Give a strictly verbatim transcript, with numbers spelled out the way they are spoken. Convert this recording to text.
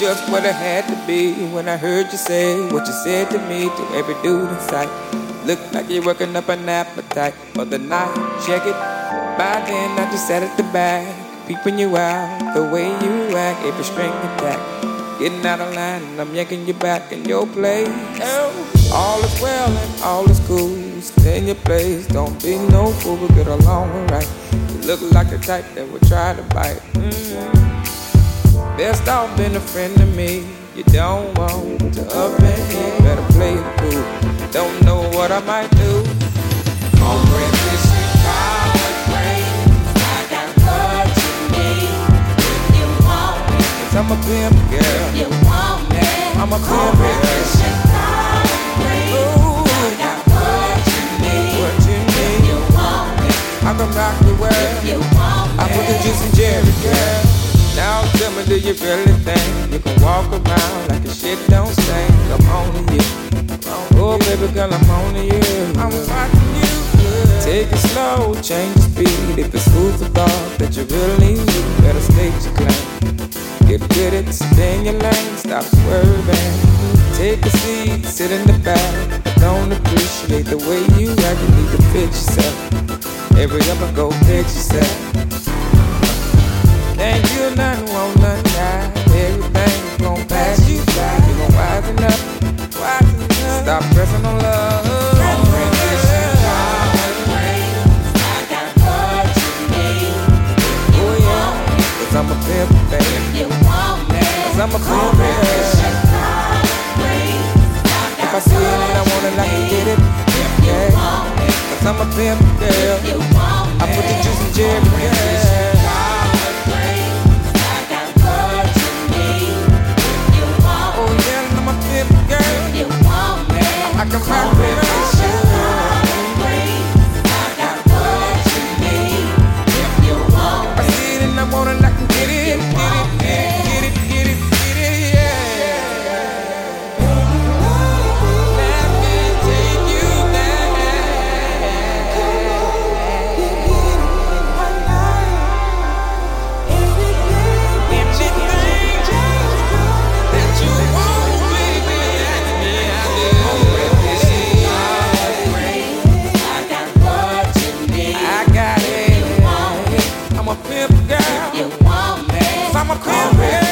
just what it had to be when I heard you say what you said to me to every dude in sight. Look like you're working up an appetite for the night. Check it. By then I just sat at the back, peeping you out, the way you act, every string attack. Getting out of line and I'm yanking you back in your place. Oh, all is well and all is cool. Stay in your place, don't be no fool, but get along alright. You look like the type that would try to bite. Mm-hmm. Best off being a friend to me. You don't want to up and in, better play it cool. Don't know what I might do. On breakfast, collard greens, I got what you need. If you want me, 'cause I'm a pimp girl. If you want me, I'm a pimp girl. Collard greens, I got what you need. What you need. If you want me, I can rock the world. If you want me, I put the juice in Jerry, girl. Now tell me, do you really think you can walk around like your shit don't stink? I'm on to you. Oh, baby girl, I'm on to you. I'm watching you. Take it slow, change the speed. If it's food for thought that you really need, better state your claim. Get with it, stay in your lane, stop swerving. Take a seat, sit in the back. Don't appreciate the way you act, you need to fix yourself. Every up I go, fix yourself. Ain't you nothing, won't nothing die. Everything's gon' pass you by. You gon' wisen up, wisen up. Stop pressing on love. Oh yeah, 'cause I'm a pimp, baby. 'Cause I'm a pimp, baby. If I see it and I want it, I can get it. Yeah, 'cause I'm a pimp, girl. I put the juice in Jerry, yeah. I can rock it up. I got what you need. If you want it, I see it and I want it, I can get it, get it, get it, get it, get it, yeah. Let me take you there. Anything that you want, baby, ask me, I do. I'm a pimp girl. I'm a pimp girl.